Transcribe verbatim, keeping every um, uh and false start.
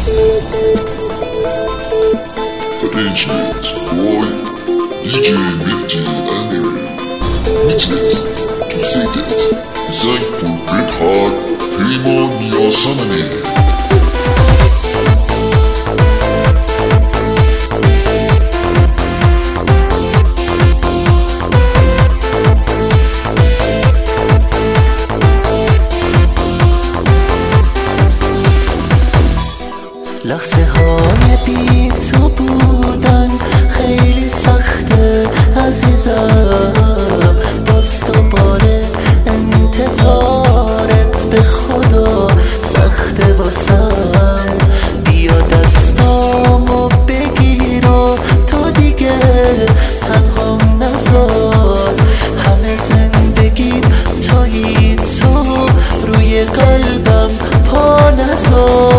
Arrangements by دی جی مهدی امیر. Mixes to say that designed for Red Hot پیمان یاسمنی. لحظه های بی تو بودن خیلی سخته عزیزم، باز دوباره انتظارت به خدا سخته واسم. بیا دستامو بگیر و تو دیگه تنهام نذار، همه زندگیم تویی تو، روی قلبم پا نذار.